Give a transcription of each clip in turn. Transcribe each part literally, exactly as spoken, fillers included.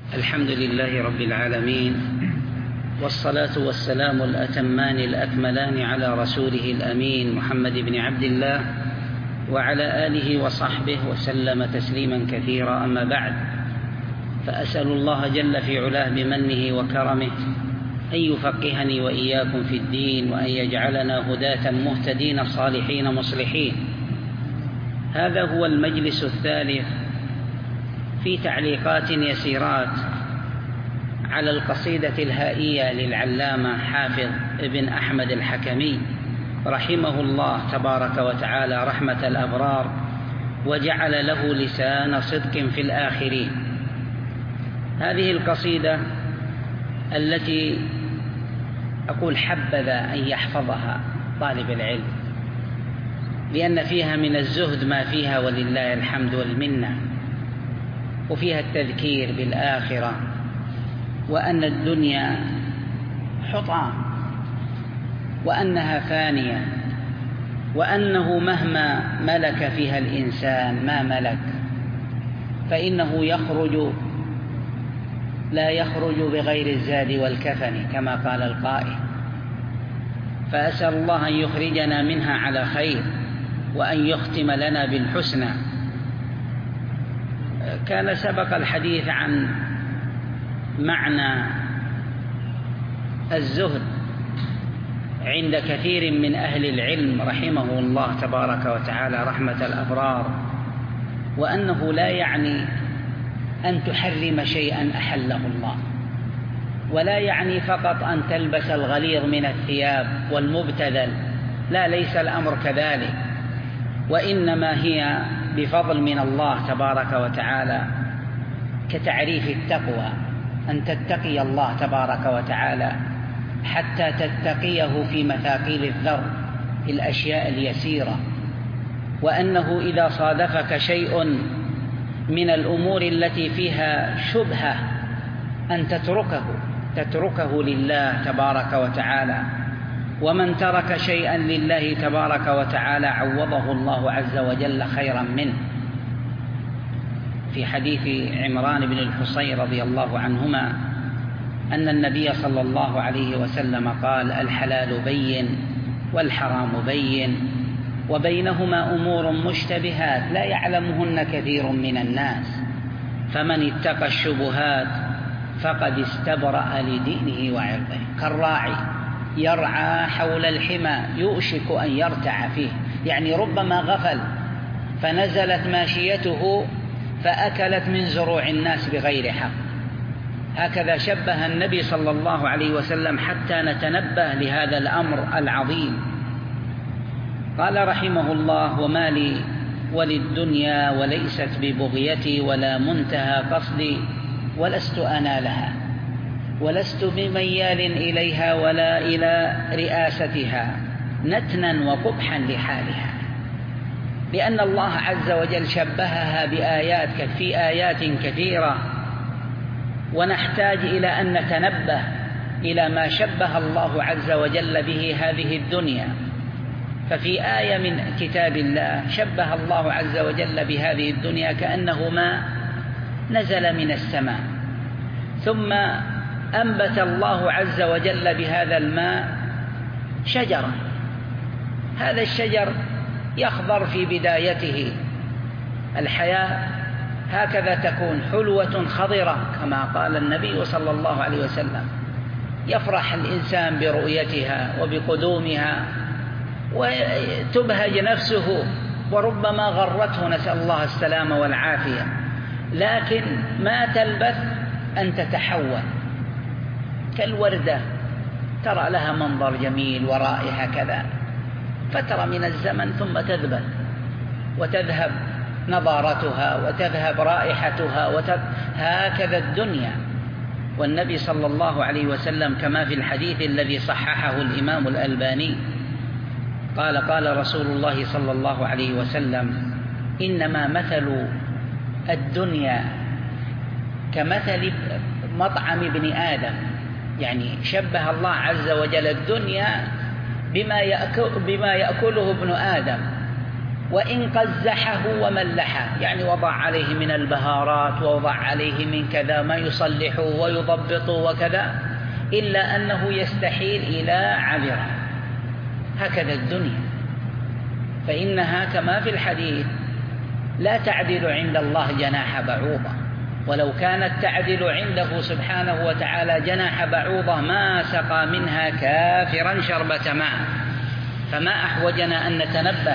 الحمد لله رب العالمين، والصلاة والسلام الأتمان الأكملان على رسوله الأمين محمد بن عبد الله وعلى آله وصحبه وسلم تسليما كثيرا. أما بعد، فأسأل الله جل في علاه بمنه وكرمه أن يفقهني وإياكم في الدين، وأن يجعلنا هداة مهتدين صالحين مصلحين. هذا هو المجلس الثالث في تعليقات يسيرات على القصيدة الهائية للعلامة حافظ ابن أحمد الحكمي رحمه الله تبارك وتعالى رحمة الأبرار، وجعل له لسان صدق في الآخرين. هذه القصيدة التي أقول حبذا أن يحفظها طالب العلم، لأن فيها من الزهد ما فيها ولله الحمد والمنة، وفيها التذكير بالآخرة، وأن الدنيا حطام، وأنها فانية، وأنه مهما ملك فيها الإنسان ما ملك فإنه يخرج لا يخرج بغير الزاد والكفن كما قال القائل. فأسأل الله أن يخرجنا منها على خير، وأن يختم لنا بالحسنى. كان سبق الحديث عن معنى الزهد عند كثير من أهل العلم رحمه الله تبارك وتعالى رحمة الأبرار، وأنه لا يعني أن تحرم شيئا أحله الله، ولا يعني فقط أن تلبس الغليظ من الثياب والمبتذل، لا، ليس الأمر كذلك، وإنما هي بفضل من الله تبارك وتعالى كتعريف التقوى، أن تتقي الله تبارك وتعالى حتى تتقيه في مثاقيل الذر، في الأشياء اليسيرة، وأنه إذا صادفك شيء من الأمور التي فيها شبهة أن تتركه تتركه لله تبارك وتعالى. ومن ترك شيئا لله تبارك وتعالى عوضه الله عز وجل خيرا منه. في حديث عمران بن الحصين رضي الله عنهما أن النبي صلى الله عليه وسلم قال: الحلال بين والحرام بين وبينهما أمور مشتبهات لا يعلمهن كثير من الناس، فمن اتقى الشبهات فقد استبرأ لدينه وعرضه. كالراعي يرعى حول الحمى يوشك أن يرتع فيه، يعني ربما غفل فنزلت ماشيته فأكلت من زروع الناس بغير حق. هكذا شبه النبي صلى الله عليه وسلم حتى نتنبه لهذا الأمر العظيم. قال رحمه الله: وما لي وللدنيا وليست ببغيتي ولا منتهى قصدي، ولست أنالها ولست بميال إليها ولا إلى رئاستها نتنا وقبحا لحالها. لأن الله عز وجل شبهها بآيات في آيات كثيرة، ونحتاج إلى أن نتنبه إلى ما شبه الله عز وجل به هذه الدنيا. ففي آية من كتاب الله شبه الله عز وجل بهذه الدنيا كأنه ماء نزل من السماء، ثم أنبت الله عز وجل بهذا الماء شجرا. هذا الشجر يخضر في بدايته الحياة، هكذا تكون حلوة خضرة كما قال النبي صلى الله عليه وسلم. يفرح الإنسان برؤيتها وبقدومها وتبهج نفسه، وربما غرته، نسأل الله السلامة والعافية، لكن ما تلبث أن تتحول كالوردة، ترى لها منظر جميل ورائحة كذا، فترة من الزمن ثم تذبل وتذهب نضارتها وتذهب رائحتها وتذهب. هكذا الدنيا. والنبي صلى الله عليه وسلم كما في الحديث الذي صححه الإمام الألباني قال: قال رسول الله صلى الله عليه وسلم: إنما مثل الدنيا كمثل مطعم ابن آدم. يعني شبه الله عز وجل الدنيا بما يأكل بما يأكله ابن آدم، وإن قزحه وملحه، يعني وضع عليه من البهارات ووضع عليه من كذا ما يصلحه ويضبطه وكذا، إلا أنه يستحيل إلى عبره. هكذا الدنيا، فإنها كما في الحديث لا تعدل عند الله جناح بعوضة، ولو كانت تعدل عنده سبحانه وتعالى جناح بعوضة ما سقى منها كافرا شربة ماء. فما أحوجنا أن نتنبه.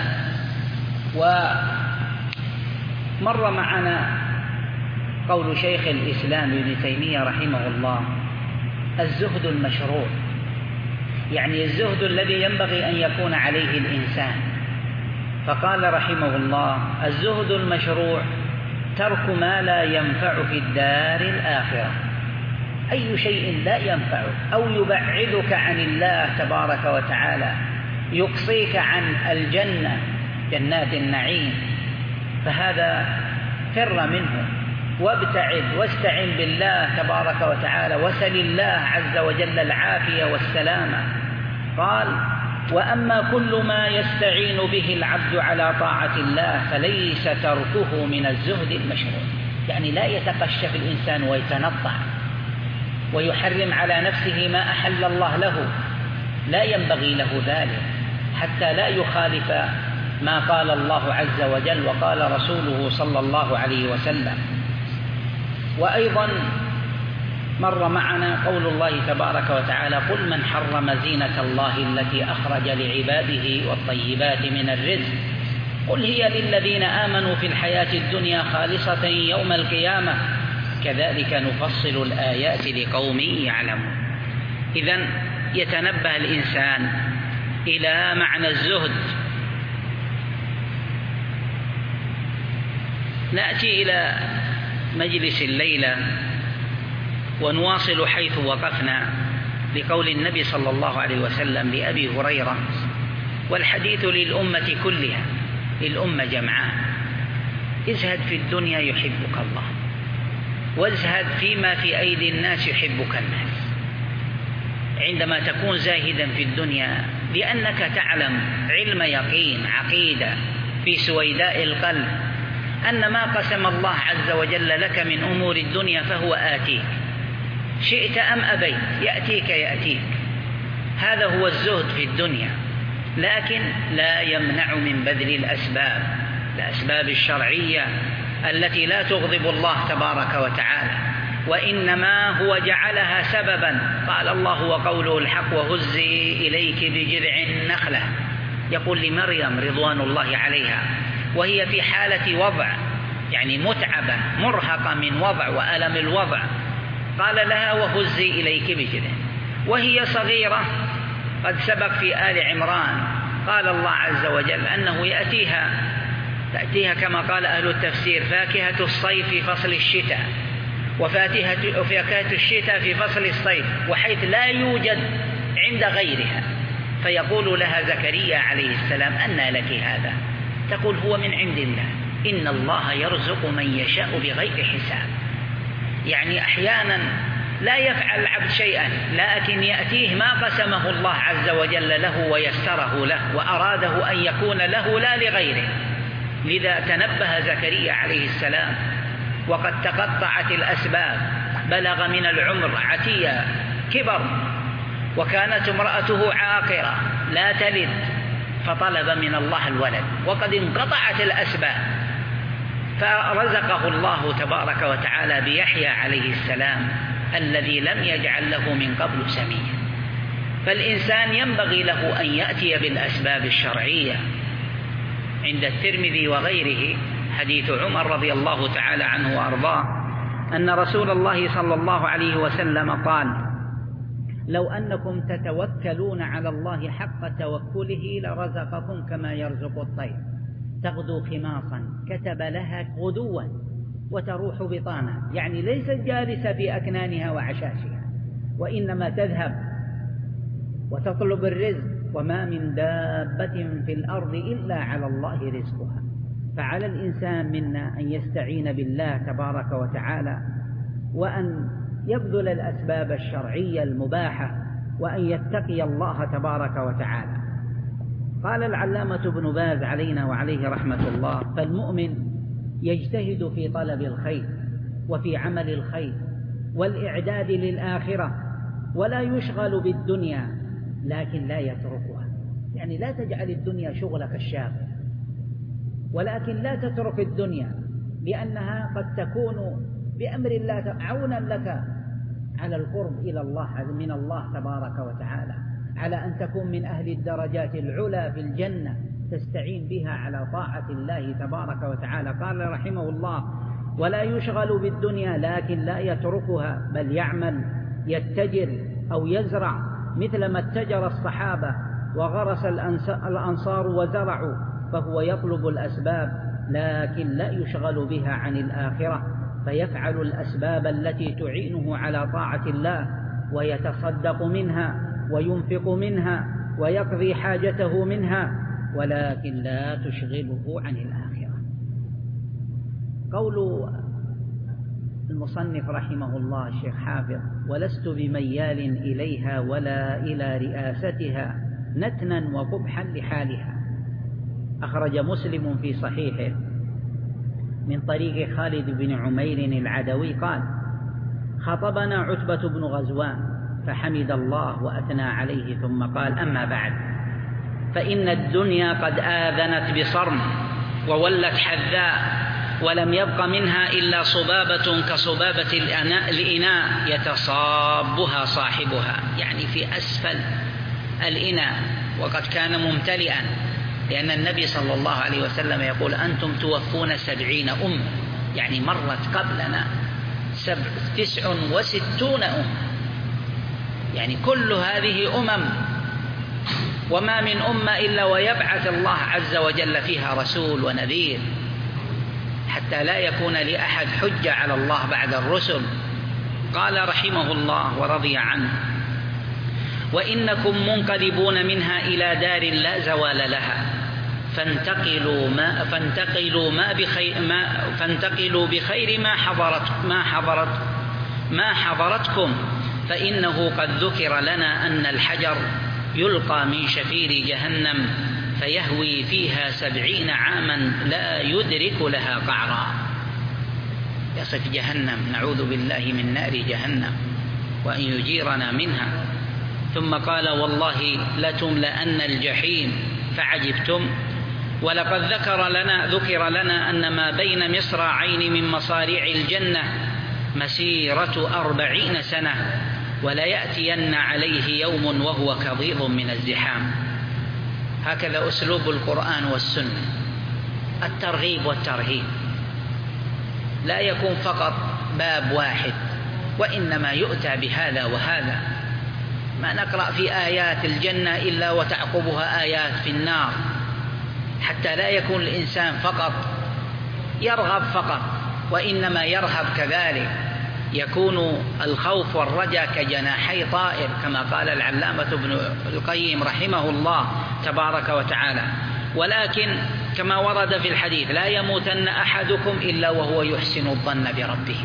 ومر معنا قول شيخ الإسلام ابن تيمية رحمه الله: الزهد المشروع، يعني الزهد الذي ينبغي أن يكون عليه الإنسان. فقال رحمه الله: الزهد المشروع ترك ما لا ينفع في الدار الآخرة. أي شيء لا ينفعك أو يبعدك عن الله تبارك وتعالى، يقصيك عن الجنة جنات النعيم، فهذا فر منه وابتعد واستعن بالله تبارك وتعالى وسل الله عز وجل العافية والسلامة. قال: وأما كل ما يستعين به العبد على طاعة الله فليس تركه من الزهد المشروع. يعني لا يتقشف الإنسان ويتنطع ويحرم على نفسه ما أحل الله له، لا ينبغي له ذلك حتى لا يخالف ما قال الله عز وجل وقال رسوله صلى الله عليه وسلم. وأيضا مر معنا قول الله تبارك وتعالى: قل من حرم زينة الله التي أخرج لعباده والطيبات من الرزق قل هي للذين آمنوا في الحياة الدنيا خالصة يوم القيامة كذلك نفصل الآيات لقوم يعلمون. إذن يتنبه الإنسان إلى معنى الزهد. نأتي إلى مجلس الليلة ونواصل حيث وقفنا لقول النبي صلى الله عليه وسلم لأبي هريرة: والحديث للأمة كلها، للأمة جمعاء: ازهد في الدنيا يحبك الله، وازهد فيما في أيدي الناس يحبك الناس. عندما تكون زاهدا في الدنيا لأنك تعلم علم يقين عقيدة في سويداء القلب أن ما قسم الله عز وجل لك من أمور الدنيا فهو آتيك، شئت أم أبيت يأتيك يأتيك. هذا هو الزهد في الدنيا، لكن لا يمنع من بذل الأسباب، الأسباب الشرعية التي لا تغضب الله تبارك وتعالى، وإنما هو جعلها سببا. قال الله وقوله الحق: وهزي إليك بجذع النخلة. يقول لمريم رضوان الله عليها وهي في حالة وضع، يعني متعبة مرهقة من وضع وألم الوضع، قال لها: وهزي إليك بجذع، وهي صغيرة. قد سبق في آل عمران قال الله عز وجل أنه يأتيها تأتيها كما قال أهل التفسير فاكهة الصيف في فصل الشتاء، وفاكهة الشتاء في فصل الصيف، وحيث لا يوجد عند غيرها. فيقول لها زكريا عليه السلام: أنى لك هذا؟ تقول: هو من عند الله، إن الله يرزق من يشاء بغير حساب. يعني أحيانا لا يفعل العبد شيئا لكن يأتيه ما قسمه الله عز وجل له ويسره له وأراده أن يكون له لا لغيره. لذا تنبه زكريا عليه السلام وقد تقطعت الأسباب، بلغ من العمر عتيا كبر، وكانت امرأته عاقرة لا تلد، فطلب من الله الولد وقد انقطعت الأسباب، فرزقه الله تبارك وتعالى بيحيى عليه السلام الذي لم يجعل له من قبل سميا. فالإنسان ينبغي له أن يأتي بالأسباب الشرعية. عند الترمذي وغيره حديث عمر رضي الله تعالى عنه وأرضاه أن رسول الله صلى الله عليه وسلم قال: لو أنكم تتوكلون على الله حق توكله لرزقكم كما يرزق الطير تغدو خماصا كتب لها غدوا وتروح بطانا. يعني ليست جالسة في أكنانها وعشاشها، وإنما تذهب وتطلب الرزق. وما من دابة في الأرض إلا على الله رزقها. فعلى الإنسان منا أن يستعين بالله تبارك وتعالى، وأن يبذل الأسباب الشرعية المباحة، وأن يتقي الله تبارك وتعالى. قال العلامة ابن باز علينا وعليه رحمة الله: فالمؤمن يجتهد في طلب الخير وفي عمل الخير والإعداد للآخرة، ولا يشغل بالدنيا لكن لا يتركها. يعني لا تجعل الدنيا شغلك الشاغل، ولكن لا تترك الدنيا، لأنها قد تكون بأمر الله عونا لك على القرب إلى الله من الله تبارك وتعالى، على أن تكون من أهل الدرجات العلى في الجنة، تستعين بها على طاعة الله تبارك وتعالى. قال رحمه الله: ولا يشغل بالدنيا لكن لا يتركها، بل يعمل يتجر أو يزرع مثل ما اتجر الصحابة وغرس الأنصار وزرعوا، فهو يطلب الأسباب لكن لا يشغل بها عن الآخرة، فيفعل الأسباب التي تعينه على طاعة الله، ويتصدق منها وينفق منها ويقضي حاجته منها، ولكن لا تشغله عن الآخرة. قول المصنف رحمه الله الشيخ حافظ: ولست بميال إليها ولا إلى رئاستها نتنا وقبحا لحالها. أخرج مسلم في صحيحه من طريق خالد بن عمير العدوي قال: خطبنا عتبة بن غزوان فحمد الله وأثنى عليه، ثم قال: أما بعد، فإن الدنيا قد آذنت بصرم وولت حذاء، ولم يبق منها إلا صبابة كصبابة الإناء يتصابها صاحبها، يعني في أسفل الإناء وقد كان ممتلئا، لأن النبي صلى الله عليه وسلم يقول: أنتم توفون سبعين أمة، يعني مرت قبلنا سبع تسع وستون أمة، يعني كل هذه أمم، وما من أمة إلا ويبعث الله عز وجل فيها رسول ونذير، حتى لا يكون لأحد حجة على الله بعد الرسل. قال رحمه الله ورضي عنه: وإنكم منقلبون منها إلى دار لا زوال لها، فانتقلوا ما فانتقلوا ما بخير ما فانتقلوا بخير ما حضرت ما حضرت ما حضرتكم، فإنه قد ذكر لنا أن الحجر يلقى من شفير جهنم فيهوي فيها سبعين عاما لا يدرك لها قعرا. يصف جهنم، نعوذ بالله من نار جهنم وأن يجيرنا منها. ثم قال: والله لتملأن الجحيم فعجبتم، ولقد ذكر لنا ذكر لنا أن ما بين مصراعين من مصاريع الجنة مسيرة أربعين سنة، ولا يأتين عليه يوم وهو كظيظ من الزحام. هكذا أسلوب القرآن والسنة، الترغيب والترهيب، لا يكون فقط باب واحد، وإنما يؤتى بهذا وهذا. ما نقرأ في آيات الجنة إلا وتعقبها آيات في النار، حتى لا يكون الإنسان فقط يرغب فقط، وإنما يرهب كذلك، يكون الخوف والرجاء كجناحي طائر، كما قال العلامة ابن القيم رحمه الله تبارك وتعالى. ولكن كما ورد في الحديث: لا يموتن أحدكم إلا وهو يحسن الظن بربه،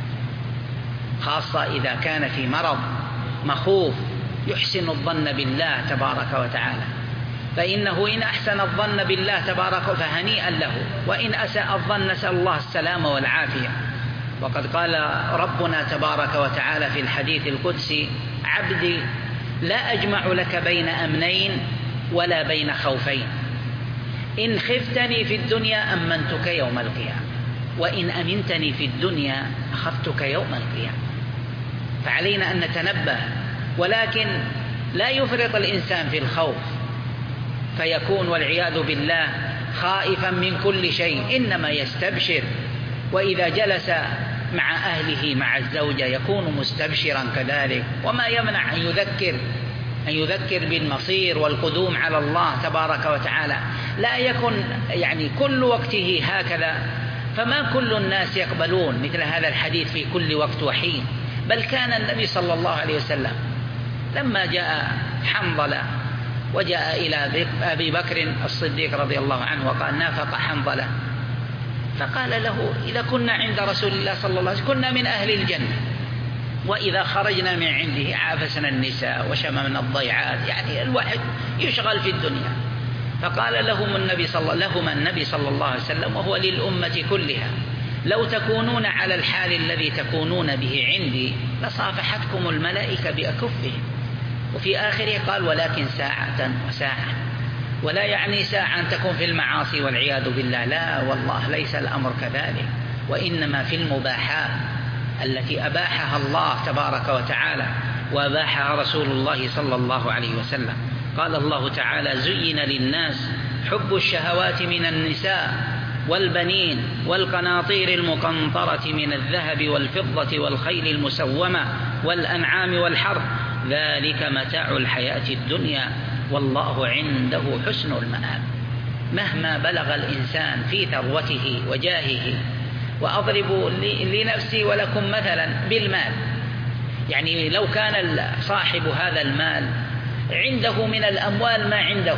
خاصة إذا كان في مرض مخوف، يحسن الظن بالله تبارك وتعالى، فإنه إن أحسن الظن بالله تبارك فهنيئا له، وإن أساء الظن نسأل الله السلامة والعافية. وقد قال ربنا تبارك وتعالى في الحديث القدسي: عبدي لا أجمع لك بين أمنين ولا بين خوفين، إن خفتني في الدنيا أمنتك يوم القيامة، وإن أمنتني في الدنيا أخفتك يوم القيامة. فعلينا أن نتنبه، ولكن لا يفرط الإنسان في الخوف فيكون والعياذ بالله خائفا من كل شيء، إنما يستبشر، وإذا جلس مع أهله مع الزوجة يكون مستبشرا كذلك. وما يمنع أن يذكر أن يذكر بالمصير والقدوم على الله تبارك وتعالى، لا يكن يعني كل وقته هكذا، فما كل الناس يقبلون مثل هذا الحديث في كل وقت وحين. بل كان النبي صلى الله عليه وسلم لما جاء حنظلة وجاء إلى أبي بكر الصديق رضي الله عنه وقال: نافق حنظلة، فقال له: إذا كنا عند رسول الله صلى الله عليه وسلم كنا من أهل الجنة، وإذا خرجنا من عنده عافسنا النساء وشممنا الضيعات. يعني الواحد يشغل في الدنيا، فقال لهم النبي صلى لهما النبي صلى الله عليه وسلم وهو للأمة كلها: لو تكونون على الحال الذي تكونون به عندي لصافحتكم الملائكة بأكفهم. وفي آخره قال: ولكن ساعة وساعة، ولا يعني ساعة أن تكون في المعاصي والعياذ بالله، لا والله ليس الأمر كذلك، وإنما في المباحات التي أباحها الله تبارك وتعالى وأباحها رسول الله صلى الله عليه وسلم. قال الله تعالى: زين للناس حب الشهوات من النساء والبنين والقناطير المقنطرة من الذهب والفضة والخيل المسومة والأنعام والحرث، ذلك متاع الحياة الدنيا والله عنده حسن المآب. مهما بلغ الإنسان في ثروته وجاهه، وأضرب لنفسي ولكم مثلا بالمال، يعني لو كان صاحب هذا المال عنده من الأموال ما عنده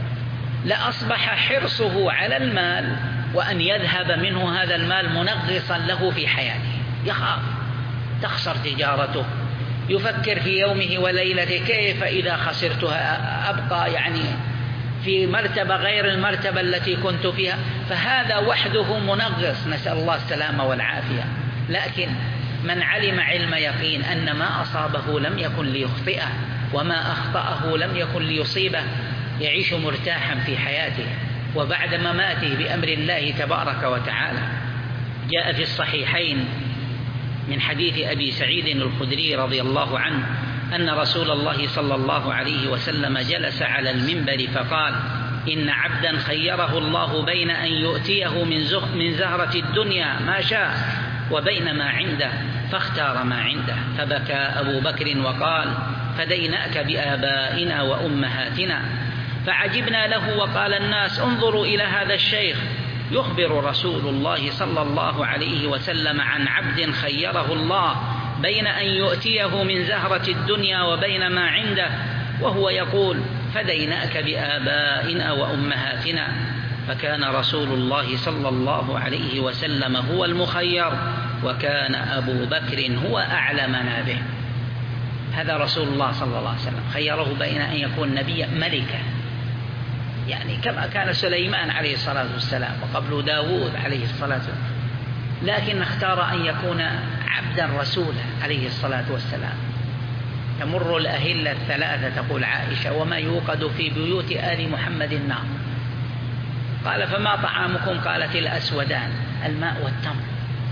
لأصبح حرصه على المال وأن يذهب منه هذا المال منغصا له في حياته، يخاف تخسر تجارته، يفكر في يومه وليلته: كيف إذا خسرتها أبقى يعني في مرتبة غير المرتبة التي كنت فيها. فهذا وحده منغص، نسأل الله السلامة والعافية. لكن من علم علم يقين أن ما أصابه لم يكن ليخطئه وما أخطأه لم يكن ليصيبه، يعيش مرتاحا في حياته وبعد مماته بأمر الله تبارك وتعالى. جاء في الصحيحين من حديث أبي سعيد الخدري رضي الله عنه أن رسول الله صلى الله عليه وسلم جلس على المنبر فقال: إن عبدا خيره الله بين أن يؤتيه من زهرة الدنيا ما شاء وبين ما عنده فاختار ما عنده. فبكى أبو بكر وقال: فديناك بآبائنا وأمهاتنا. فعجبنا له وقال الناس: انظروا إلى هذا الشيخ يخبر رسول الله صلى الله عليه وسلم عن عبد خيره الله بين أن يؤتيه من زهرة الدنيا وبين ما عنده، وهو يقول: فديناك بآبائنا وأمهاتنا. فكان رسول الله صلى الله عليه وسلم هو المخير، وكان أبو بكر هو أعلمنا به. هذا رسول الله صلى الله عليه وسلم خيره بين أن يكون نبيا ملكا، يعني كما كان سليمان عليه الصلاة والسلام وقبل داود عليه الصلاة والسلام، لكن اختار أن يكون عبدا رسولا عليه الصلاة والسلام. تمر الأهلة الثلاثة تقول عائشة: وما يوقد في بيوت آل محمد النار. قال: فما طعامكم؟ قالت: الأسودان، الماء والتمر.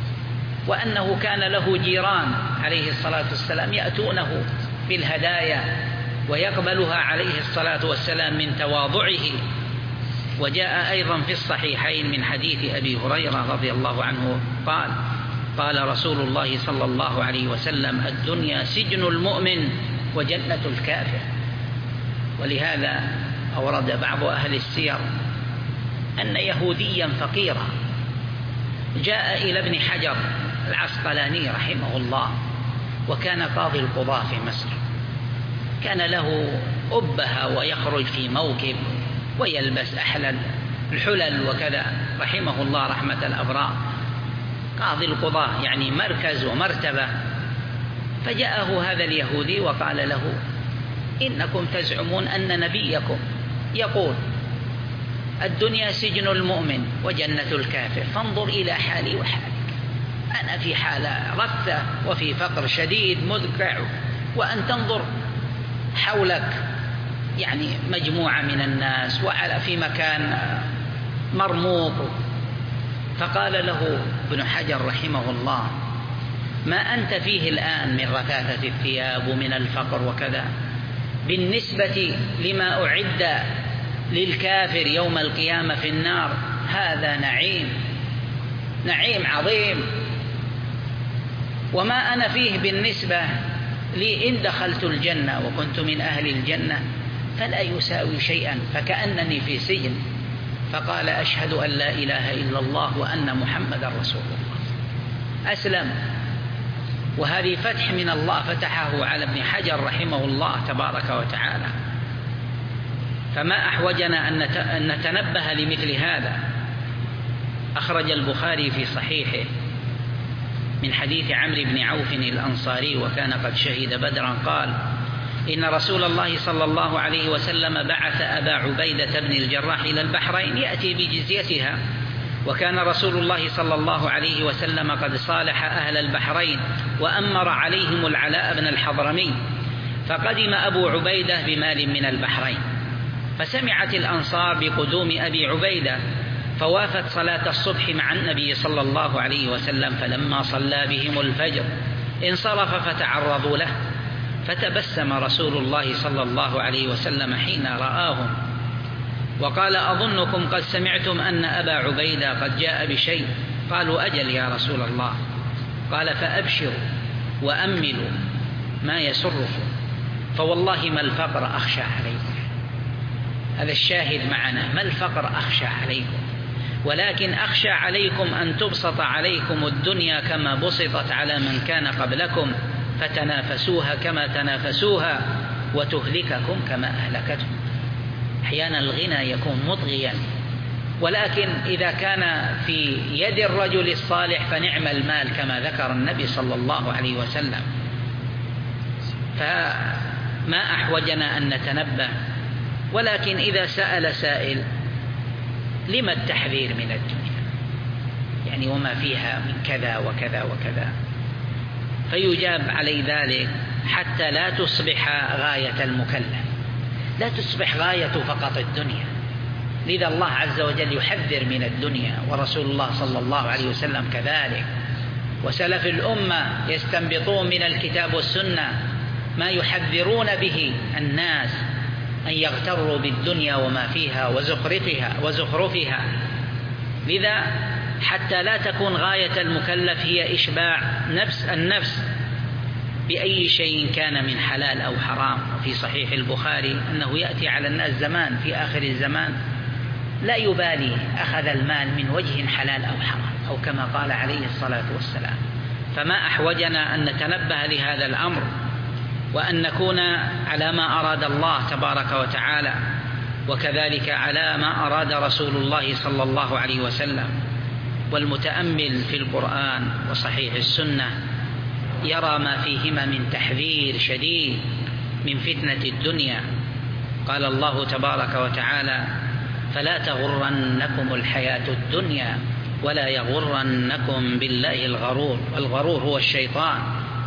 وأنه كان له جيران عليه الصلاة والسلام يأتونه بالهدايا ويقبلها عليه الصلاة والسلام من تواضعه. وجاء أيضا في الصحيحين من حديث أبي هريرة رضي الله عنه قال: قال رسول الله صلى الله عليه وسلم: الدنيا سجن المؤمن وجنة الكافر. ولهذا أورد بعض أهل السير أن يهوديا فقيرا جاء إلى ابن حجر العسقلاني رحمه الله، وكان قاضي القضاة في مصر، كان له أبهة ويخرج في موكب ويلبس أحلى الحلل وكذا، رحمه الله رحمة الأبرار، قاضي القضاة يعني مركز ومرتبة. فجاءه هذا اليهودي وقال له: إنكم تزعمون أن نبيكم يقول الدنيا سجن المؤمن وجنة الكافر، فانظر إلى حالي وحالك، أنا في حالة رثة وفي فقر شديد مذكع، وأن تنظر حولك يعني مجموعة من الناس وعلى في مكان مرموق. فقال له ابن حجر رحمه الله: ما أنت فيه الآن من رثاثة الثياب ومن الفقر وكذا، بالنسبة لما أعد للكافر يوم القيامة في النار هذا نعيم، نعيم عظيم. وما أنا فيه بالنسبة لي إن دخلت الجنة وكنت من أهل الجنة فلا يساوي شيئا، فكأنني في سجن. فقال: أشهد أن لا إله إلا الله وأن محمدا رسول الله. أسلم. وهذه فتح من الله فتحه على ابن حجر رحمه الله تبارك وتعالى. فما أحوجنا أن نتنبه لمثل هذا. أخرج البخاري في صحيحه من حديث عمرو بن عوف الأنصاري وكان قد شهد بدرا قال: إن رسول الله صلى الله عليه وسلم بعث أبا عبيدة بن الجراح إلى البحرين يأتي بجزيتها، وكان رسول الله صلى الله عليه وسلم قد صالح أهل البحرين وأمر عليهم العلاء بن الحضرمي، فقدم أبو عبيدة بمال من البحرين، فسمعت الأنصار بقدوم أبي عبيدة فوافت صلاة الصبح مع النبي صلى الله عليه وسلم، فلما صلى بهم الفجر انصرف فتعرضوا له، فتبسم رسول الله صلى الله عليه وسلم حين رآهم وقال: أظنكم قد سمعتم أن أبا عبيدة قد جاء بشيء. قالوا: أجل يا رسول الله. قال: فأبشروا وأملوا ما يسركم، فوالله ما الفقر أخشى عليكم. هذا الشاهد معنا، ما الفقر أخشى عليكم، ولكن أخشى عليكم أن تبسط عليكم الدنيا كما بسطت على من كان قبلكم، فتنافسوها كما تنافسوها وتهلككم كما أهلكتهم. أحيانا الغنى يكون مطغيا، ولكن إذا كان في يد الرجل الصالح فنعم المال كما ذكر النبي صلى الله عليه وسلم. فما أحوجنا أن نتنبه، ولكن إذا سأل سائل: لما التحذير من الدنيا؟ يعني وما فيها من كذا وكذا وكذا، فيجاب علي ذلك حتى لا تصبح غاية المكلف، لا تصبح غاية فقط الدنيا. لذا الله عز وجل يحذر من الدنيا، ورسول الله صلى الله عليه وسلم كذلك، وسلف الأمة يستنبطون من الكتاب والسنة ما يحذرون به الناس أن يغتروا بالدنيا وما فيها وزخرفها وزخرفها. لذا حتى لا تكون غاية المكلف هي إشباع نفس النفس بأي شيء كان من حلال أو حرام. وفي صحيح البخاري أنه يأتي على الناس زمان في آخر الزمان لا يبالي أخذ المال من وجه حلال أو حرام، أو كما قال عليه الصلاة والسلام. فما أحوجنا أن نتنبه لهذا الأمر، وأن نكون على ما أراد الله تبارك وتعالى، وكذلك على ما أراد رسول الله صلى الله عليه وسلم. والمتأمل في القرآن وصحيح السنة يرى ما فيهما من تحذير شديد من فتنة الدنيا. قال الله تبارك وتعالى: فلا تغرنكم الحياة الدنيا ولا يغرنكم بالله الغرور، والغرور هو الشيطان.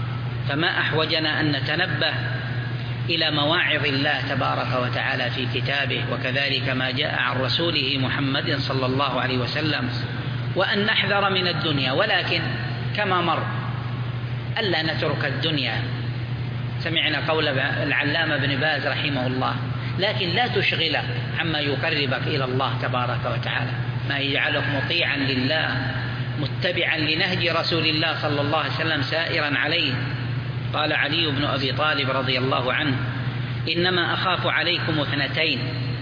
فما أحوجنا أن نتنبه إلى مواعظ الله تبارك وتعالى في كتابه، وكذلك ما جاء عن رسوله محمد صلى الله عليه وسلم، وأن نحذر من الدنيا، ولكن كما مر ألا نترك الدنيا. سمعنا قول العلامة ابن باز رحمه الله: لكن لا تشغلك عما يقربك إلى الله تبارك وتعالى، ما يجعلك مطيعا لله متبعا لنهج رسول الله صلى الله عليه وسلم سائرا عليه. قال علي بن أبي طالب رضي الله عنه: إنما أخاف عليكم اثنتين،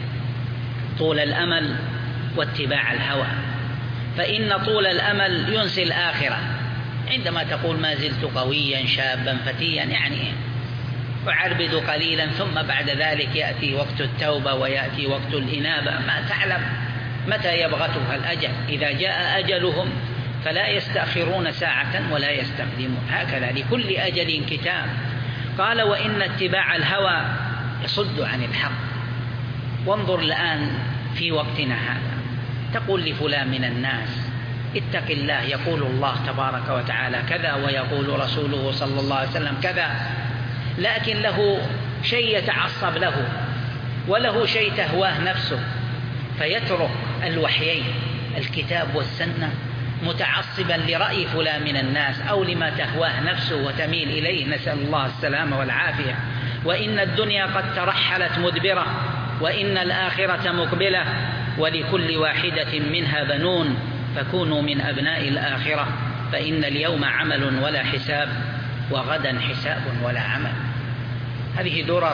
طول الأمل واتباع الهوى، فإن طول الأمل ينسي الآخرة. عندما تقول ما زلت قويا شابا فتيا، يعني أعربد قليلا ثم بعد ذلك يأتي وقت التوبة ويأتي وقت الإنابة، ما تعلم متى يبغتها الأجل. إذا جاء أجلهم فلا يستأخرون ساعة ولا يستقدمون، هكذا لكل أجل كتاب. قال: وإن اتباع الهوى يصد عن الحق. وانظر الآن في وقتنا هذا، تقول لفلان من الناس: اتق الله، يقول الله تبارك وتعالى كذا، ويقول رسوله صلى الله عليه وسلم كذا، لكن له شيء يتعصب له وله شيء تهواه نفسه، فيترك الوحيين الكتاب والسنة متعصبا لرأي فلان من الناس أو لما تهواه نفسه وتميل إليه، نسأل الله السلامة والعافية. وإن الدنيا قد ترحلت مدبرة، وإن الآخرة مقبلة، ولكل واحدة منها بنون، فكونوا من أبناء الآخرة، فإن اليوم عمل ولا حساب، وغدا حساب ولا عمل. هذه درر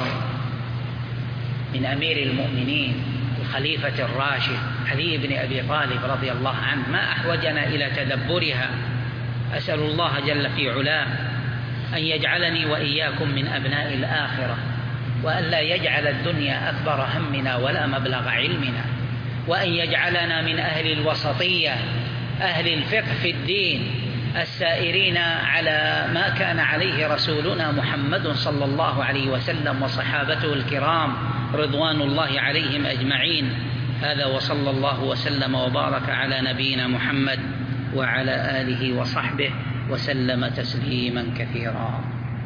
من أمير المؤمنين الخليفة الراشد علي بن أبي طالب رضي الله عنه، ما أحوجنا إلى تدبرها. أسأل الله جل في علاه أن يجعلني وإياكم من أبناء الآخرة، وأن لا يجعل الدنيا أكبر همنا ولا مبلغ علمنا، وأن يجعلنا من أهل الوسطية، أهل الفقه في الدين، السائرين على ما كان عليه رسولنا محمد صلى الله عليه وسلم وصحابته الكرام رضوان الله عليهم أجمعين. هذا وصلى الله وسلم وبارك على نبينا محمد وعلى آله وصحبه وسلم تسليما كثيرا.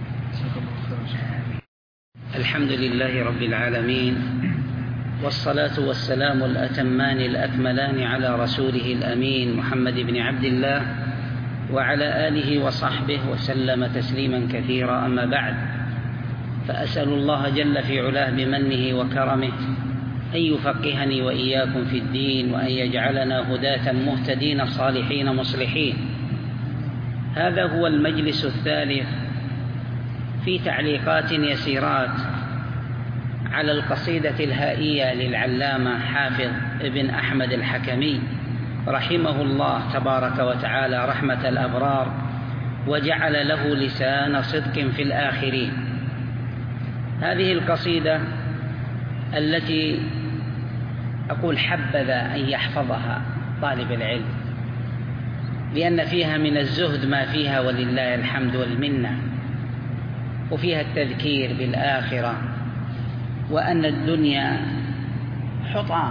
الحمد لله رب العالمين، والصلاة والسلام الأتمان الأكملان على رسوله الأمين محمد بن عبد الله وعلى آله وصحبه وسلم تسليما كثيرا. أما بعد، فأسأل الله جل في علاه بمنه وكرمه أن يفقهني وإياكم في الدين، وأن يجعلنا هداة مهتدين صالحين مصلحين. هذا هو المجلس الثالث في تعليقات يسيرات على القصيدة الهائية للعلامة حافظ ابن أحمد الحكمي رحمه الله تبارك وتعالى رحمة الأبرار، وجعل له لسان صدق في الآخرين. هذه القصيدة التي أقول حبذا أن يحفظها طالب العلم، لأن فيها من الزهد ما فيها ولله الحمد والمنة، وفيها التذكير بالآخرة، وأن الدنيا حطام،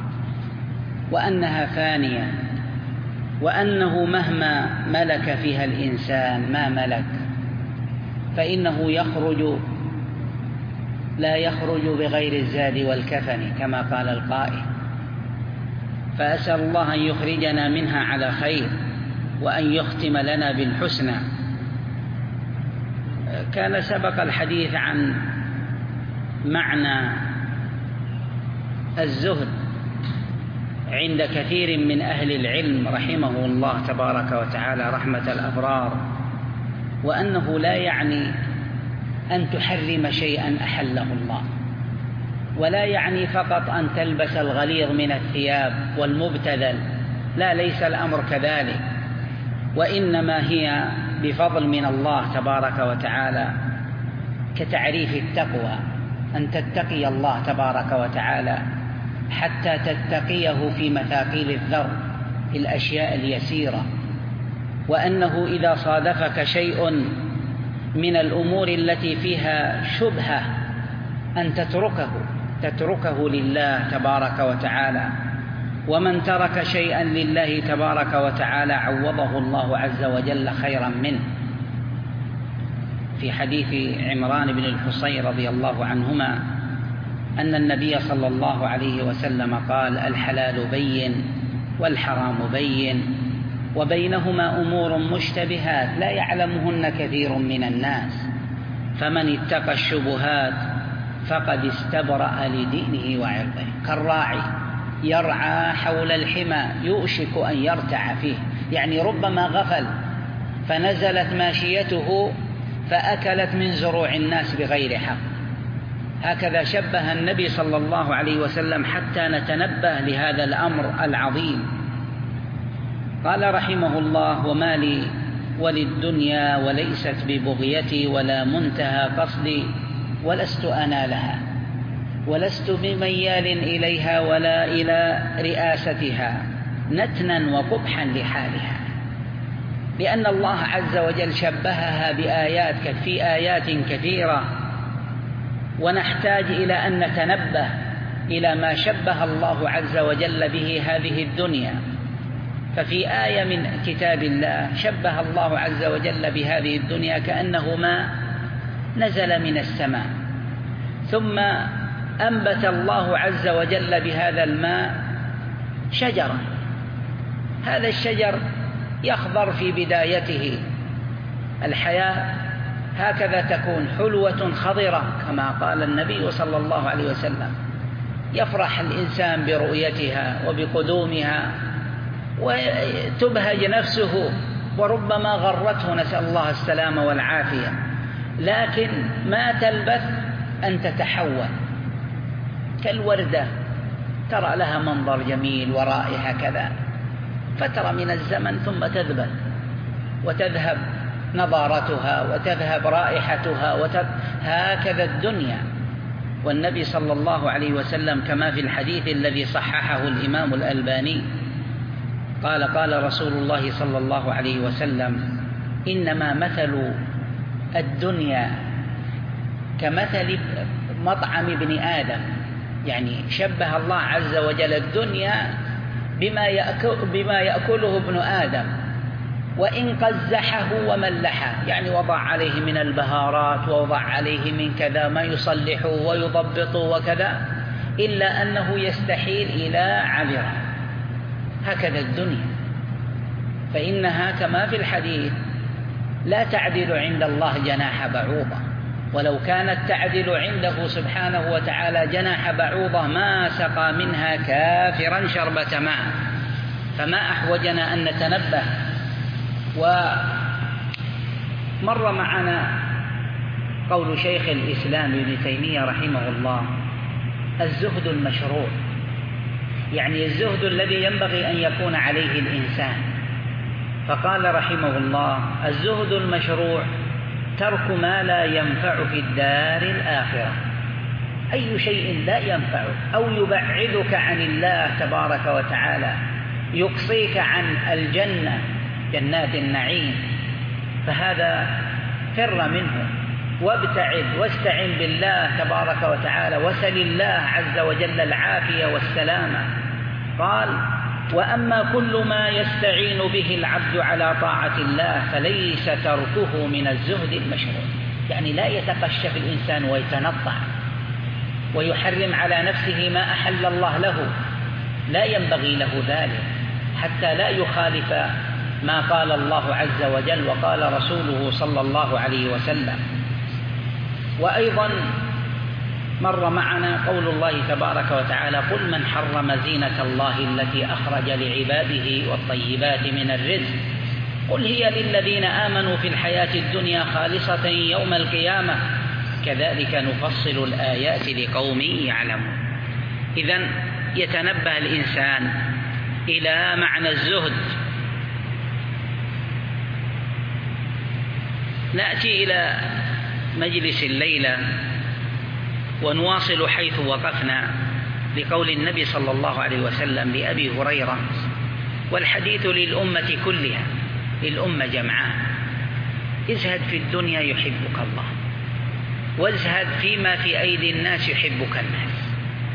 وأنها فانية، وأنه مهما ملك فيها الإنسان ما ملك فإنه يخرج لا يخرج بغير الزاد والكفن كما قال القائل. فأسأل الله أن يخرجنا منها على خير، وأن يختم لنا بالحسنى. كان سبق الحديث عن معنى الزهد عند كثير من أهل العلم رحمه الله تبارك وتعالى رحمة الأبرار، وأنه لا يعني أن تحرم شيئا أحله الله، ولا يعني فقط أن تلبس الغليظ من الثياب والمبتذل، لا، ليس الأمر كذلك، وإنما هي بفضل من الله تبارك وتعالى كتعريف التقوى، أن تتقي الله تبارك وتعالى حتى تتقيه في مثاقيل الذر، في الأشياء اليسيرة، وأنه إذا صادفك شيء من الأمور التي فيها شبهة أن تتركه تتركه لله تبارك وتعالى. ومن ترك شيئا لله تبارك وتعالى عوضه الله عز وجل خيرا منه. في حديث عمران بن الحصين رضي الله عنهما أن النبي صلى الله عليه وسلم قال: الحلال بين والحرام بين وبينهما أمور مشتبهات لا يعلمهن كثير من الناس، فمن اتقى الشبهات فقد استبرأ لدينه وعرضه. كالراعي يرعى حول الحمى يوشك أن يرتع فيه، يعني ربما غفل فنزلت ماشيته فأكلت من زروع الناس بغير حق. هكذا شبه النبي صلى الله عليه وسلم حتى نتنبه لهذا الأمر العظيم. قال رحمه الله: وما لي وللدنيا وليست ببغيتي ولا منتهى قصدي، ولست أنالها ولست بميال إليها ولا إلى رئاستها نتنا وقبحا لحالها. لأن الله عز وجل شبهها بآيات في آيات كثيرة، ونحتاج إلى أن نتنبه إلى ما شبه الله عز وجل به هذه الدنيا. ففي آية من كتاب الله شبه الله عز وجل بهذه الدنيا كأنه ماء نزل من السماء، ثم أنبت الله عز وجل بهذا الماء شجرا. هذا الشجر يخضر في بدايته الحياة، هكذا تكون حلوة خضرة كما قال النبي صلى الله عليه وسلم. يفرح الإنسان برؤيتها وبقدومها وتبهج نفسه، وربما غرته، نسأل الله السلامة والعافية، لكن ما تلبث أن تتحول كالوردة، ترى لها منظر جميل ورائحة كذا، فترة من الزمن ثم تذبل وتذهب نضارتها وتذهب رائحتها وتذهب. هكذا الدنيا. والنبي صلى الله عليه وسلم كما في الحديث الذي صححه الإمام الألباني قال قال رسول الله صلى الله عليه وسلم: إنما مثل الدنيا كمثل مطعم ابن آدم، يعني شبه الله عز وجل الدنيا بما يأكل بما يأكله ابن آدم، وإن قزحه وملحه، يعني وضع عليه من البهارات ووضع عليه من كذا ما يصلحه ويضبطه وكذا، إلا أنه يستحيل إلى عبره. هكذا الدنيا، فإنها كما في الحديث لا تعدل عند الله جناح بعوضة، ولو كانت تعدل عنده سبحانه وتعالى جناح بعوضة ما سقى منها كافرا شربة ماء. فما أحوجنا أن نتنبه. ومر معنا قول شيخ الإسلام ابن تيمية رحمه الله: الزهد المشروع، يعني الزهد الذي ينبغي أن يكون عليه الإنسان. فقال رحمه الله: الزهد المشروع ترك ما لا ينفع في الدار الآخرة. أي شيء لا ينفعك أو يبعدك عن الله تبارك وتعالى، يقصيك عن الجنة جنات النعيم، فهذا فر منه وابتعد واستعن بالله تبارك وتعالى وسل الله عز وجل العافية والسلامة. قال: وأما كل ما يستعين به العبد على طاعة الله فليس تركه من الزهد المشروع، يعني لا يتقشف الإنسان ويتنطع ويحرم على نفسه ما أحل الله له، لا ينبغي له ذلك حتى لا يخالف ما قال الله عز وجل وقال رسوله صلى الله عليه وسلم. وأيضا مر معنا قول الله تبارك وتعالى: قل من حرم زينة الله التي أخرج لعباده والطيبات من الرزق قل هي للذين آمنوا في الحياة الدنيا خالصة يوم القيامة كذلك نفصل الآيات لقوم يعلمون. إذن يتنبه الإنسان إلى معنى الزهد. نأتي إلى مجلس الليلة ونواصل حيث وقفنا لقول النبي صلى الله عليه وسلم لأبي هريرة: والحديث للأمة كلها، للأمة جمعاء: ازهد في الدنيا يحبك الله، وازهد فيما في أيدي الناس يحبك الناس.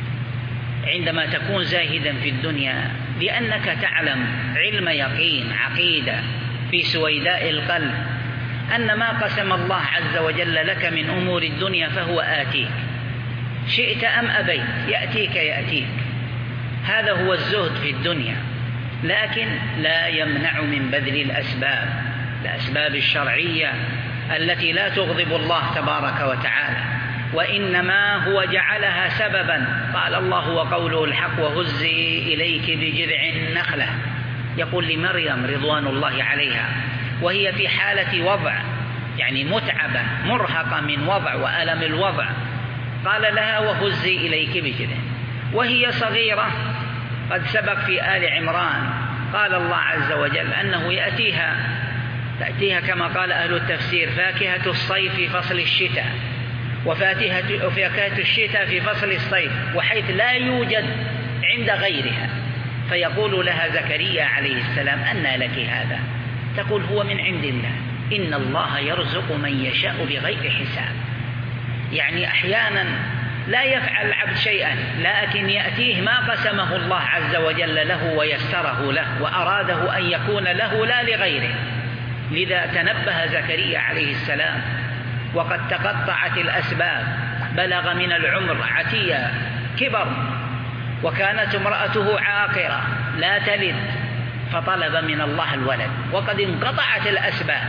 عندما تكون زاهدا في الدنيا لأنك تعلم علم يقين عقيدة في سويداء القلب أن ما قسم الله عز وجل لك من أمور الدنيا فهو آتيك، شئت أم أبيت يأتيك يأتيك. هذا هو الزهد في الدنيا، لكن لا يمنع من بذل الأسباب، الأسباب الشرعية التي لا تغضب الله تبارك وتعالى، وإنما هو جعلها سببا. قال الله وقوله الحق: وهزي إليك بجذع النخلة، يقول لمريم رضوان الله عليها وهي في حالة وضع، يعني متعبة مرهقة من وضع وألم الوضع، قال لها: وهزي إليك بجذع، وهي صغيرة. قد سبق في آل عمران قال الله عز وجل أنه يأتيها تأتيها كما قال أهل التفسير فاكهة الصيف في فصل الشتاء، وفاكهة الشتاء في فصل الصيف، وحيث لا يوجد عند غيرها. فيقول لها زكريا عليه السلام: أنى لك هذا؟ تقول: هو من عند الله، إن الله يرزق من يشاء بغير حساب. يعني أحيانا لا يفعل العبد شيئا لكن يأتيه ما قسمه الله عز وجل له ويسره له وأراده أن يكون له لا لغيره. لذا تنبه زكريا عليه السلام وقد تقطعت الأسباب، بلغ من العمر عتيا كبر، وكانت امرأته عاقرة لا تلد، فطلب من الله الولد وقد انقطعت الأسباب،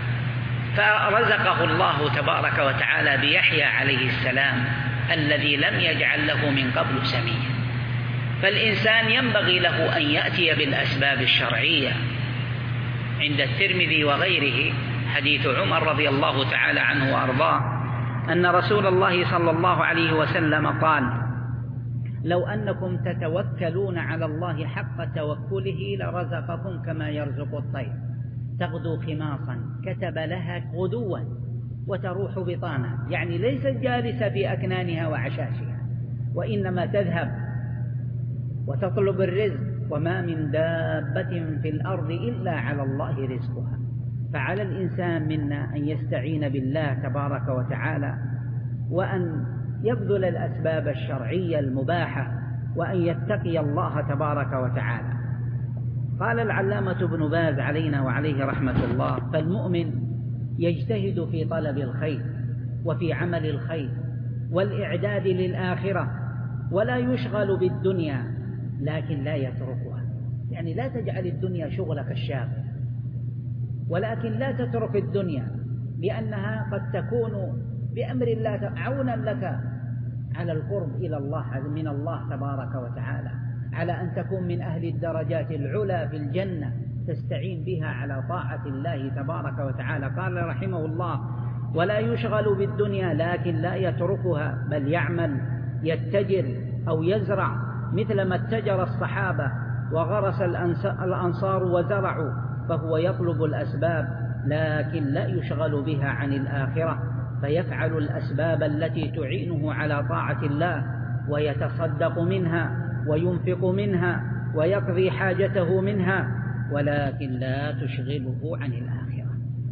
فرزقه الله تبارك وتعالى بيحيى عليه السلام الذي لم يجعل له من قبل سميا. فالإنسان ينبغي له أن يأتي بالأسباب الشرعية. عند الترمذي وغيره حديث عمر رضي الله تعالى عنه وأرضاه أن رسول الله صلى الله عليه وسلم قال: لو أنكم تتوكلون على الله حق توكله لرزقكم كما يرزق الطير تغدو خماصا كتب لها غدوا وتروح بطانا، يعني ليست جالسة في أكنانها وعشاشها، وإنما تذهب وتطلب الرزق وما من دابة في الأرض إلا على الله رزقها. فعلى الإنسان منا أن يستعين بالله تبارك وتعالى، وأن يبذل الأسباب الشرعية المباحة، وأن يتقي الله تبارك وتعالى. قال العلامة ابن باز علينا وعليه رحمة الله: فالمؤمن يجتهد في طلب الخير وفي عمل الخير والإعداد للآخرة، ولا يشغل بالدنيا لكن لا يتركها. يعني لا تجعل الدنيا شغلك الشاغل، ولكن لا تترك الدنيا، لأنها قد تكون بأمر الله عونا لك على القرب إلى الله من الله تبارك وتعالى، على أن تكون من أهل الدرجات العلى في الجنة، تستعين بها على طاعة الله تبارك وتعالى. قال رحمه الله: ولا يشغل بالدنيا لكن لا يتركها، بل يعمل يتجر أو يزرع مثل ما اتجر الصحابة وغرس الأنصار وزرعوا، فهو يطلب الأسباب لكن لا يشغل بها عن الآخرة، فيفعل الأسباب التي تعينه على طاعة الله، ويتصدق منها وينفق منها ويقضي حاجته منها، ولكن لا تشغله عن الآخرة.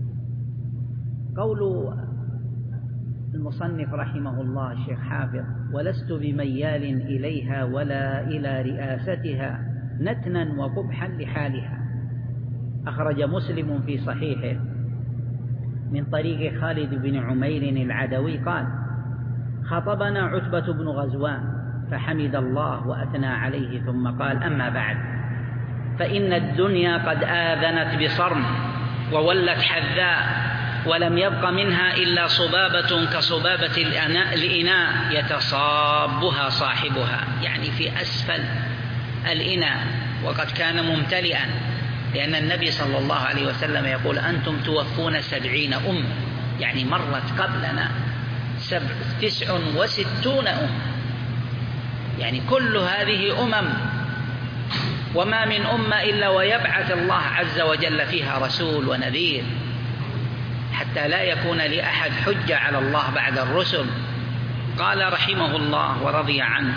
قول المصنف رحمه الله الشيخ حافظ: ولست بميال إليها ولا إلى رئاستها نتنا وقبحا لحالها. أخرج مسلم في صحيحه من طريق خالد بن عمير العدوي قال: خطبنا عتبة بن غزوان فحمد الله وأثنى عليه، ثم قال: أما بعد، فإن الدنيا قد آذنت بصرم وولت حذاء، ولم يبق منها إلا صبابة كصبابة الإناء يتصابها صاحبها، يعني في أسفل الإناء وقد كان ممتلئا، لأن النبي صلى الله عليه وسلم يقول: أنتم توفون سبعين أمة، يعني مرت قبلنا سبع تسع وستون أمة، يعني كل هذه أمم، وما من أمة إلا ويبعث الله عز وجل فيها رسول ونذير، حتى لا يكون لأحد حجة على الله بعد الرسل. قال رحمه الله ورضي عنه: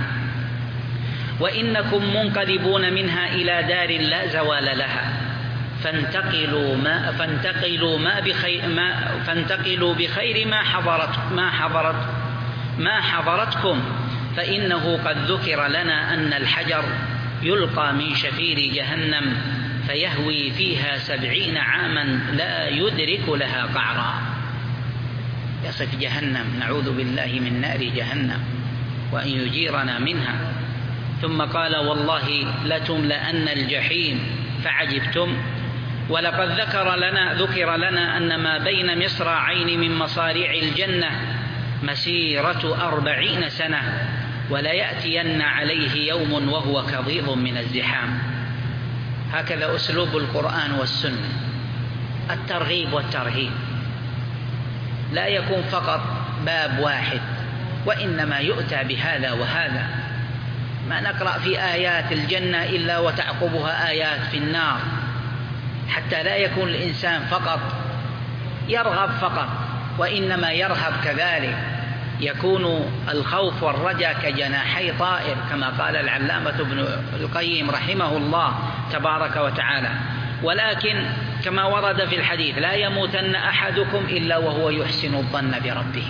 وإنكم منقلبون منها إلى دار لا زوال لها، فانتقلوا ما فانتقلوا ما بخير ما فانتقلوا بخير ما حضرت ما حضرت ما حضرتكم، فإنه قد ذكر لنا أن الحجر يلقى من شفير جهنم فيهوي فيها سبعين عاما لا يدرك لها قعرا. يصف جهنم، نعوذ بالله من نار جهنم وأن يجيرنا منها. ثم قال: والله لتملأن الجحيم فعجبتم، ولقد ذكر لنا ذكر لنا أن ما بين مصراعين من مصاريع الجنة مسيرة أربعين سنة، وليأتين عليه يوم وهو كظيظ من الزحام. هكذا أسلوب القرآن والسنة، الترغيب والترهيب، لا يكون فقط باب واحد، وإنما يؤتى بهذا وهذا. ما نقرأ في آيات الجنة إلا وتعقبها آيات في النار، حتى لا يكون الإنسان فقط يرغب فقط، وإنما يرهب كذلك، يكون الخوف والرجاء كجناحي طائر، كما قال العلامة ابن القيم رحمه الله تبارك وتعالى. ولكن كما ورد في الحديث: لا يموتن أحدكم إلا وهو يحسن الظن بربه،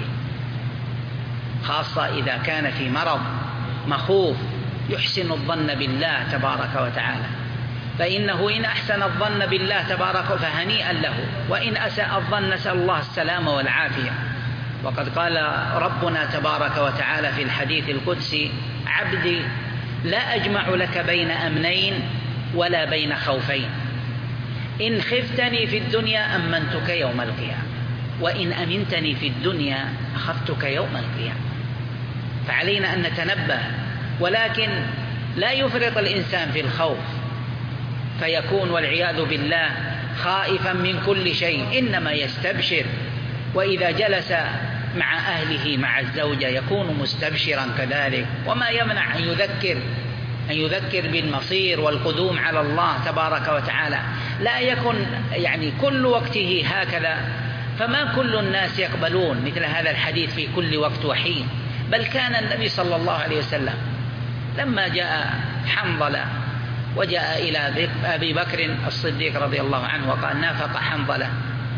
خاصة إذا كان في مرض مخوف، يحسن الظن بالله تبارك وتعالى، فإنه إن أحسن الظن بالله تبارك فهنيئا له، وإن أساء الظن نسأل الله السلامة والعافية. وقد قال ربنا تبارك وتعالى في الحديث القدسي: عبدي لا أجمع لك بين أمنين ولا بين خوفين، إن خفتني في الدنيا أمنتك يوم القيامة، وإن أمنتني في الدنيا أخفتك يوم القيامة. فعلينا أن نتنبه، ولكن لا يفرط الإنسان في الخوف فيكون والعياذ بالله خائفا من كل شيء، إنما يستبشر، وإذا جلس مع أهله مع الزوجة يكون مستبشرا كذلك. وما يمنع أن يذكر أن يذكر بالمصير والقدوم على الله تبارك وتعالى، لا يكن يعني كل وقته هكذا، فما كل الناس يقبلون مثل هذا الحديث في كل وقت وحين. بل كان النبي صلى الله عليه وسلم لما جاء حنظلة وجاء إلى أبي بكر الصديق رضي الله عنه وقال: نافق حنظلة.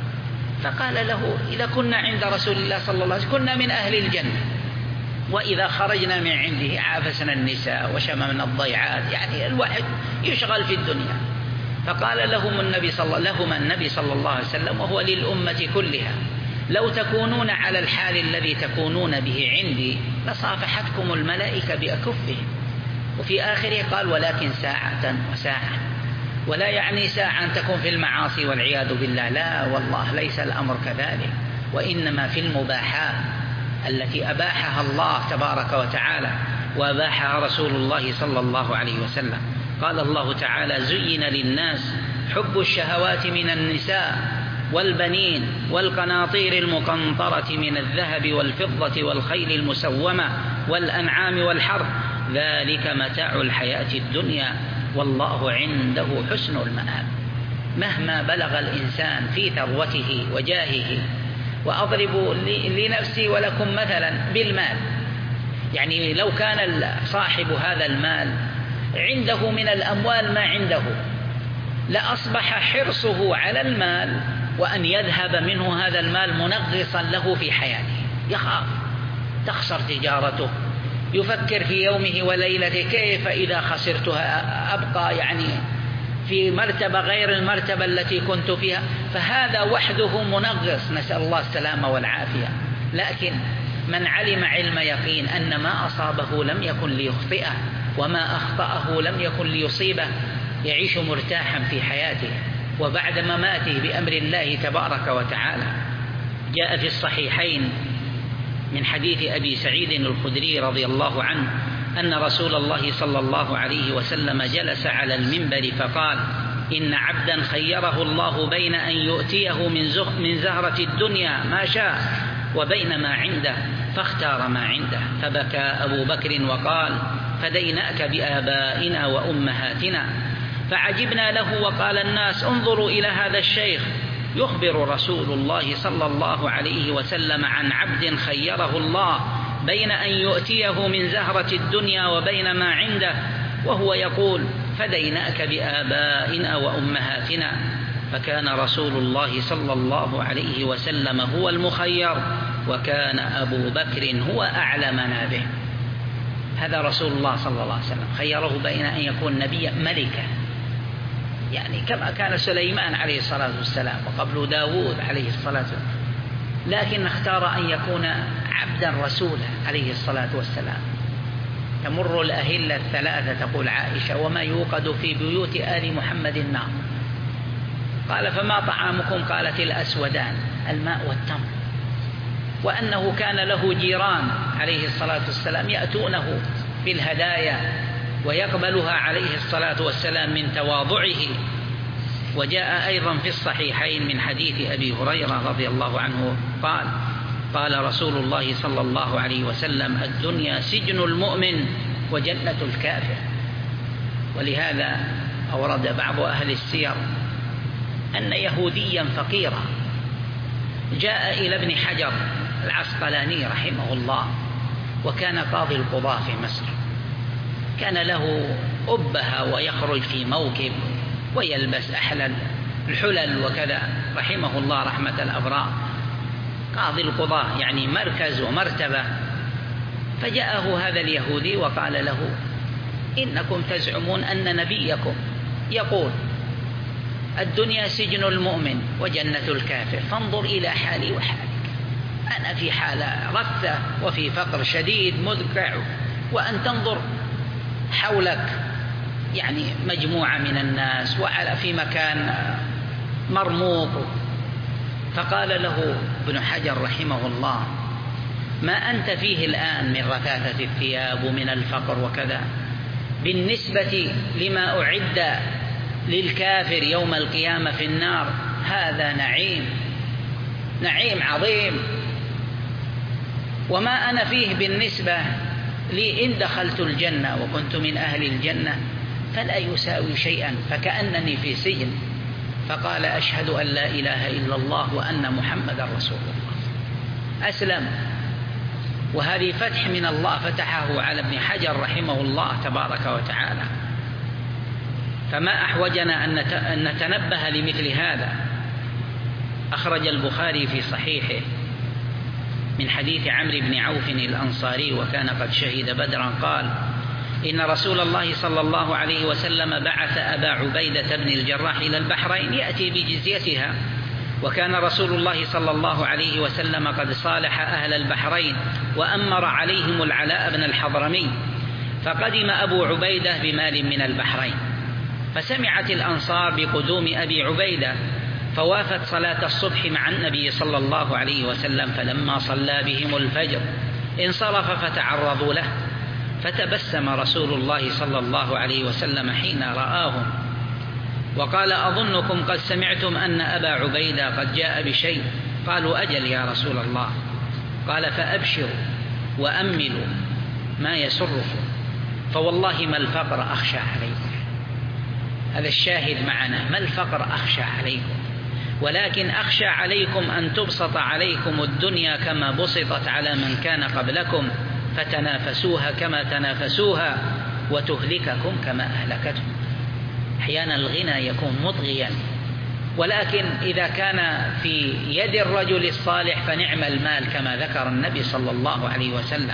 فقال له: إذا كنا عند رسول الله صلى الله عليه وسلم كنا من أهل الجنة، وإذا خرجنا من عنده عافسنا النساء وشممنا الضيعات، يعني الواحد يشغل في الدنيا. فقال لهم النبي صلى لهما النبي صلى الله عليه وسلم وهو للأمة كلها: لو تكونون على الحال الذي تكونون به عندي لصافحتكم الملائكة بأكفهم. وفي آخره قال: ولكن ساعة وساعة. ولا يعني ساعة أن تكون في المعاصي والعياذ بالله، لا والله ليس الأمر كذلك، وإنما في المباحات التي أباحها الله تبارك وتعالى وأباحها رسول الله صلى الله عليه وسلم. قال الله تعالى: زين للناس حب الشهوات من النساء والبنين والقناطير المقنطرة من الذهب والفضة والخيل المسومة والأنعام والحرث، ذلك متاع الحياة الدنيا والله عنده حسن المآب. مهما بلغ الإنسان في ثروته وجاهه، وأضرب لنفسي ولكم مثلا بالمال، يعني لو كان صاحب هذا المال عنده من الأموال ما عنده لأصبح حرصه على المال وأن يذهب منه هذا المال منغصا له في حياته، يخاف تخسر تجارته، يفكر في يومه وليلته: كيف إذا خسرتها أبقى يعني في مرتبة غير المرتبة التي كنت فيها. فهذا وحده منغص، نسأل الله السلامة والعافية. لكن من علم علم يقين أن ما أصابه لم يكن ليخطئه وما أخطأه لم يكن ليصيبه، يعيش مرتاحا في حياته وبعد مماته بأمر الله تبارك وتعالى. جاء في الصحيحين من حديث أبي سعيد الخدري رضي الله عنه أن رسول الله صلى الله عليه وسلم جلس على المنبر فقال: إن عبدا خيره الله بين أن يؤتيه من زهرة الدنيا ما شاء وبين ما عنده فاختار ما عنده. فبكى أبو بكر وقال: فديناك بآبائنا وأمهاتنا. فعجبنا له وقال الناس: انظروا إلى هذا الشيخ يخبر رسول الله صلى الله عليه وسلم عن عبد خيره الله بين أن يؤتيه من زهرة الدنيا وبين ما عنده، وهو يقول: فديناك بآبائنا وأمهاتنا. فكان رسول الله صلى الله عليه وسلم هو المخير، وكان أبو بكر هو أعلمنا به. هذا رسول الله صلى الله عليه وسلم خيره بين أن يكون نبيا ملكا، يعني كما كان سليمان عليه الصلاة والسلام وقبل داود عليه الصلاة والسلام، لكن اختار أن يكون عبدا رسولا عليه الصلاة والسلام. تمر الأهلة الثلاثة تقول عائشة: وما يوقد في بيوت آل محمد النار. قال: فما طعامكم؟ قالت: الأسودان، الماء والتمر. وأنه كان له جيران عليه الصلاة والسلام يأتونه بالهدايا ويقبلها عليه الصلاة والسلام من تواضعه. وجاء أيضا في الصحيحين من حديث أبي هريرة رضي الله عنه قال: قال رسول الله صلى الله عليه وسلم: الدنيا سجن المؤمن وجنة الكافر. ولهذا أورد بعض أهل السير أن يهوديا فقيرا جاء إلى ابن حجر العسقلاني رحمه الله، وكان قاضي القضاة في مصر، كان له أبها ويخرج في موكب ويلبس أحلى الحلل وكذا، رحمه الله رحمة الأبرار، قاضي القضاة يعني مركز ومرتبة. فجاءه هذا اليهودي وقال له: إنكم تزعمون أن نبيكم يقول الدنيا سجن المؤمن وجنة الكافر، فانظر إلى حالي وحالك، أنا في حالة رثة وفي فقر شديد مدقع، وأن تنظر حولك يعني مجموعة من الناس وعلى في مكان مرموق. فقال له ابن حجر رحمه الله: ما أنت فيه الآن من رثاثة الثياب ومن الفقر وكذا، بالنسبة لما أعد للكافر يوم القيامة في النار هذا نعيم، نعيم عظيم، وما أنا فيه بالنسبة لي إن دخلت الجنة وكنت من أهل الجنة فلا يساوي شيئا، فكأنني في سجن. فقال: أشهد أن لا إله إلا الله وأن محمد رسول الله. أسلم، وهذه فتح من الله فتحه على ابن حجر رحمه الله تبارك وتعالى. فما أحوجنا أن نتنبه لمثل هذا. أخرج البخاري في صحيحه من حديث عمرو بن عوف الأنصاري وكان قد شهد بدرا قال: إن رسول الله صلى الله عليه وسلم بعث أبا عبيدة بن الجراح إلى البحرين يأتي بجزيتها، وكان رسول الله صلى الله عليه وسلم قد صالح أهل البحرين وأمر عليهم العلاء بن الحضرمي، فقدم أبو عبيدة بمال من البحرين، فسمعت الأنصار بقدوم أبي عبيدة فوافت صلاة الصبح مع النبي صلى الله عليه وسلم، فلما صلى بهم الفجر انصرف فتعرضوا له، فتبسم رسول الله صلى الله عليه وسلم حين رآهم وقال: أظنكم قد سمعتم أن أبا عبيدة قد جاء بشيء. قالوا: أجل يا رسول الله. قال: فأبشروا وأملوا ما يسركم، فوالله ما الفقر أخشى عليكم. هذا الشاهد معنا، ما الفقر أخشى عليكم، ولكن أخشى عليكم أن تبسط عليكم الدنيا كما بسطت على من كان قبلكم فتنافسوها كما تنافسوها وتهلككم كما أهلكتهم. أحيانا الغنى يكون مطغيا، ولكن إذا كان في يد الرجل الصالح فنعم المال كما ذكر النبي صلى الله عليه وسلم.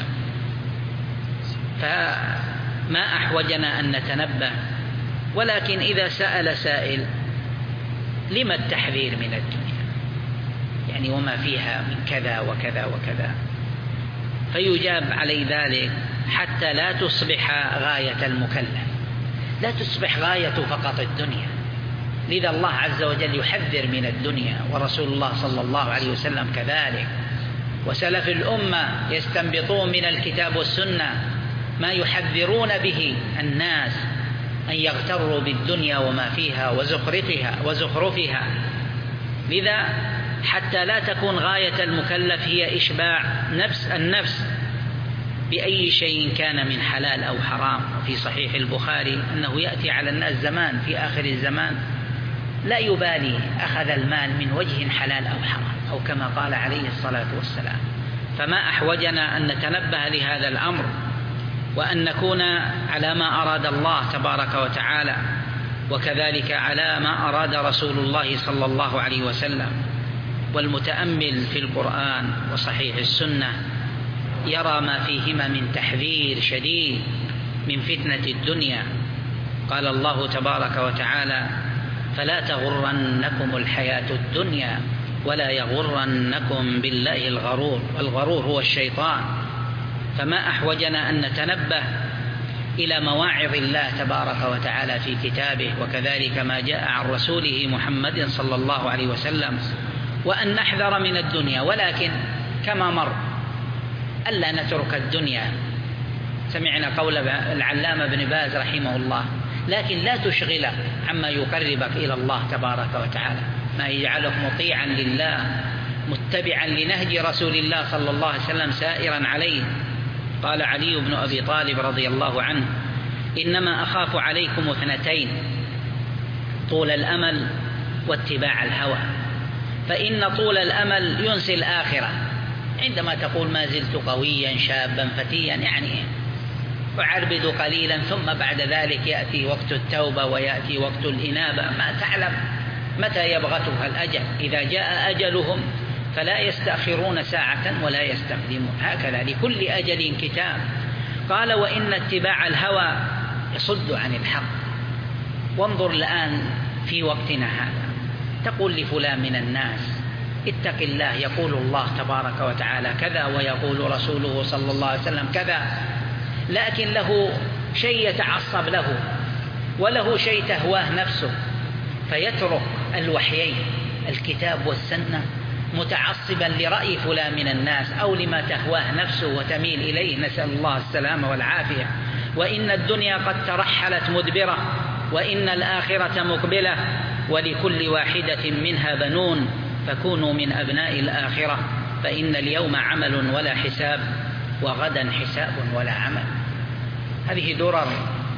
فما أحوجنا أن نتنبه، ولكن إذا سأل سائل: لما التحذير من الدنيا؟ يعني وما فيها من كذا وكذا وكذا، فيجاب علي ذلك حتى لا تصبح غاية المكلف، لا تصبح غاية فقط الدنيا. لذا الله عز وجل يحذر من الدنيا، ورسول الله صلى الله عليه وسلم كذلك، وسلف الأمة يستنبطون من الكتاب والسنة ما يحذرون به الناس أن يغتروا بالدنيا وما فيها وزخرفها وزخرفها. لذا حتى لا تكون غاية المكلف هي إشباع نفس النفس بأي شيء كان من حلال أو حرام. وفي صحيح البخاري أنه يأتي على الناس زمان في آخر الزمان لا يبالي أخذ المال من وجه حلال أو حرام، أو كما قال عليه الصلاة والسلام. فما أحوجنا أن نتنبه لهذا الأمر، وأن نكون على ما أراد الله تبارك وتعالى، وكذلك على ما أراد رسول الله صلى الله عليه وسلم. والمتأمل في القرآن وصحيح السنة يرى ما فيهما من تحذير شديد من فتنة الدنيا. قال الله تبارك وتعالى: فلا تغرنكم الحياة الدنيا ولا يغرنكم بالله الغرور، والغرور هو الشيطان. فما أحوجنا أن نتنبه إلى مواعظ الله تبارك وتعالى في كتابه، وكذلك ما جاء عن رسوله محمد صلى الله عليه وسلم، وأن نحذر من الدنيا، ولكن كما مر ألا نترك الدنيا. سمعنا قول العلامة ابن باز رحمه الله: لكن لا تشغلك عما يقربك إلى الله تبارك وتعالى، ما يجعلك مطيعا لله متبعا لنهج رسول الله صلى الله عليه وسلم سائرا عليه. قال علي بن أبي طالب رضي الله عنه: إنما أخاف عليكم اثنتين، طول الأمل واتباع الهوى، فإن طول الأمل ينسي الآخرة. عندما تقول ما زلت قويا شابا فتيا، يعني أعربد قليلا ثم بعد ذلك يأتي وقت التوبة ويأتي وقت الإنابة، ما تعلم متى يبغتها الأجل. إذا جاء أجلهم فلا يستأخرون ساعة ولا يستقدمون، هكذا لكل أجل كتاب. قال: وإن اتباع الهوى يصد عن الحق. وانظر الآن في وقتنا هذا، تقول لفلان من الناس: اتق الله، يقول الله تبارك وتعالى كذا، ويقول رسوله صلى الله عليه وسلم كذا، لكن له شيء يتعصب له وله شيء تهواه نفسه، فيترك الوحيين الكتاب والسنة متعصبا لرأي فلان من الناس أو لما تهواه نفسه وتميل إليه، نسأل الله السلامة والعافية. وإن الدنيا قد ترحلت مدبرة، وإن الآخرة مقبلة، ولكل واحدة منها بنون، فكونوا من أبناء الآخرة، فإن اليوم عمل ولا حساب، وغدا حساب ولا عمل. هذه درر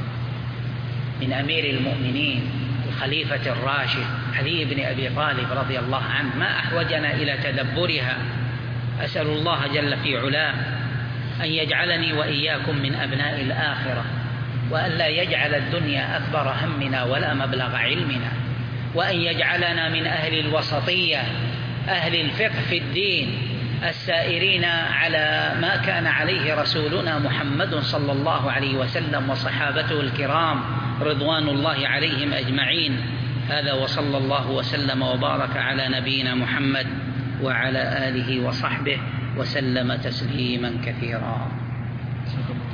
من أمير المؤمنين الخليفة الراشد علي بن أبي طالب رضي الله عنه، ما أحوجنا إلى تدبرها. أسأل الله جل في علاه أن يجعلني وإياكم من أبناء الآخرة، وأن لا يجعل الدنيا أكبر همنا ولا مبلغ علمنا، وأن يجعلنا من أهل الوسطية أهل الفقه في الدين السائرين على ما كان عليه رسولنا محمد صلى الله عليه وسلم وصحابته الكرام رضوان الله عليهم أجمعين. هذا وصلى الله وسلم وبارك على نبينا محمد وعلى آله وصحبه وسلم تسليما كثيرا.